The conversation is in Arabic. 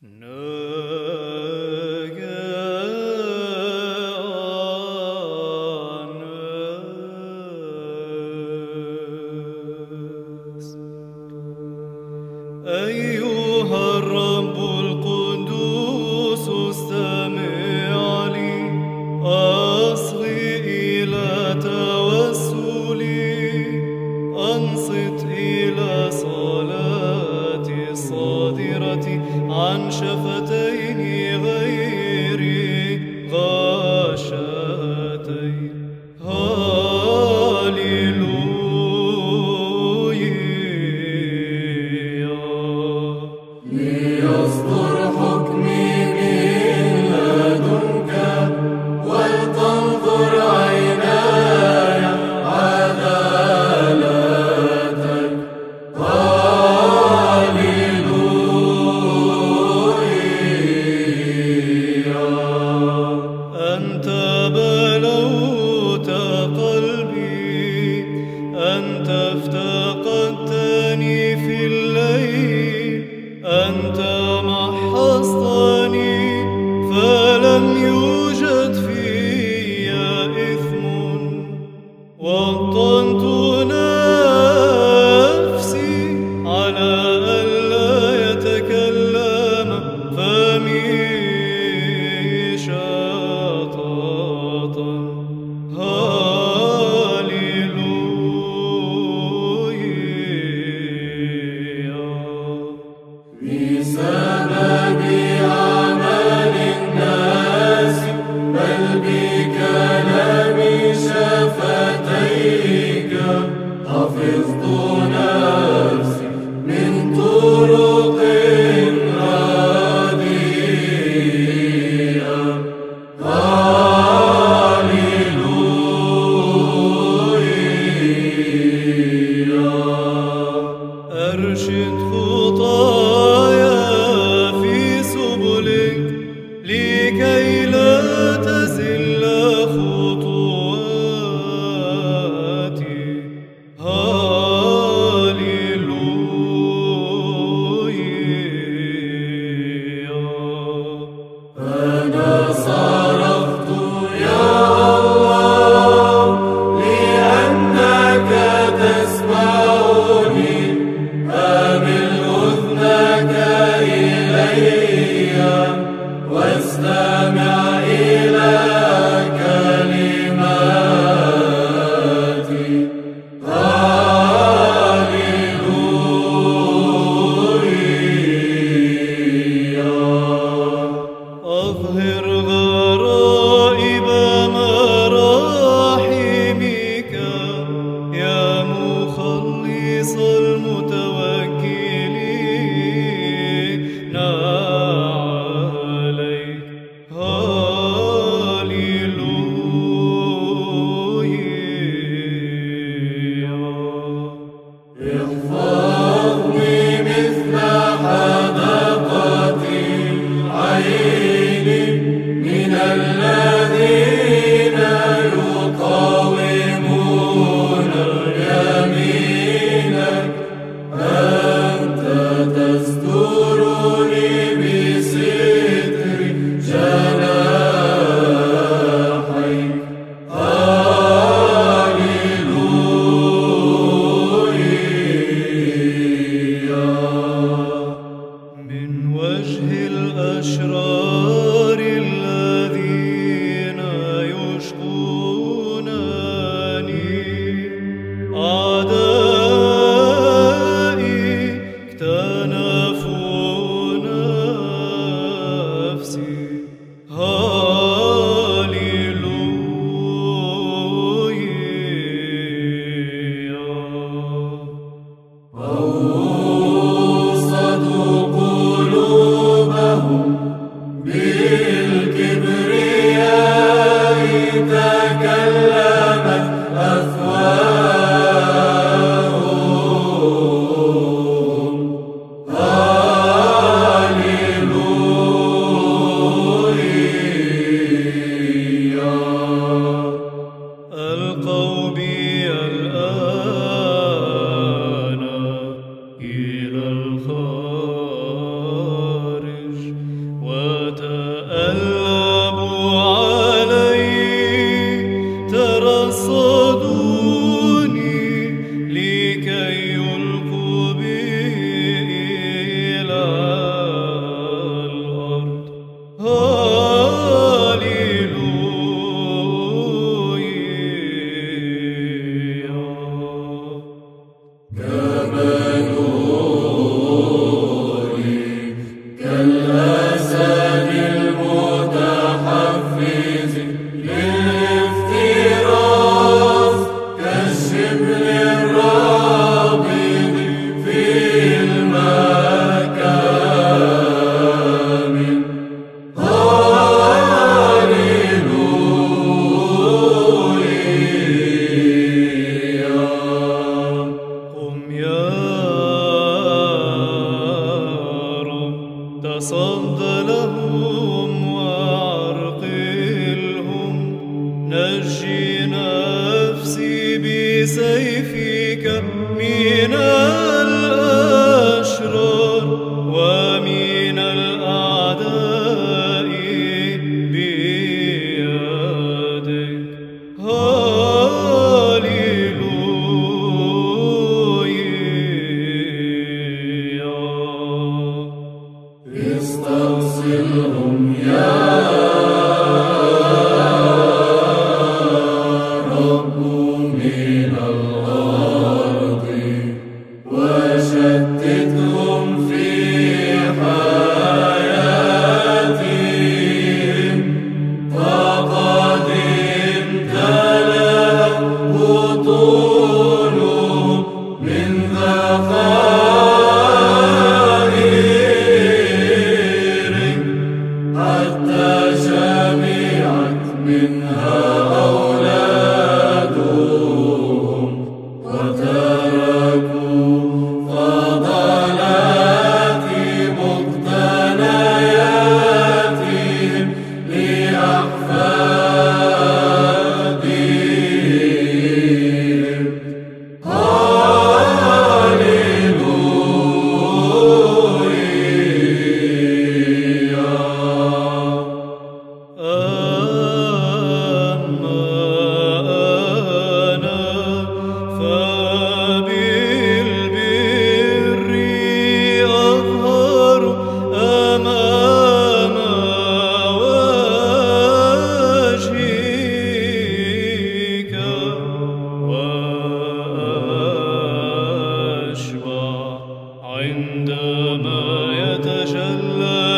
أيها الرب القدوس استمع لي، أصغي إلى توسلي، أنصت إلى صلاتي الصادرة عن شفتين غير غاشتين. ليصدر حكمي من لدنك، ولتنظر عيناي عدالتك. هاليلويا. أنت بلوت قلبي، أنت افتقدتني في الليل، أنت محصتني فلم يوجد في إثم، وطنت نفسي على ألا يتكلم فمي شططا. بسبب عمل الناس، بل بكلام شفتيك، حفظت نفسي من طرق رديئة. هاليلويا. أرشد خطايا في سبلك، لكي لا تزل خطواتي. هاليلويا. أنا صرخت يا الله، لأنك تسمعني، أمل أذنك إلي، واستمع إلى كلماتي. هاليلويا. أظهر غرائب مراحمك يا مخلص المتوكلين عليك. هاليلويا. احفظني مثل حدقة العين من الذين يقاومون يمينك. أنت تسترني بستر جناحيك. هاليلويا. من وجه الأشرار الذين يشقونني، أعدائي اكتنفوا نفسي. هاليلويا. أوصدوا قلوبهم بالكبر، تصد لهم وعرقلهم. نجي نفسي بسيفك من الأشرار ومن الأعداء بيدك. هاليلويا. استأصلهم يا رب من الأرض وشتتهم في حياتهم. فقد امتلأت بطونهم من ذخائرك حتى شبعت منها أولادهم وتركوا فضلات مقتنياتهم لأحفادهم. أما أنا فبالبر أظهر أمام وجهك وأشبع عندما يتجلى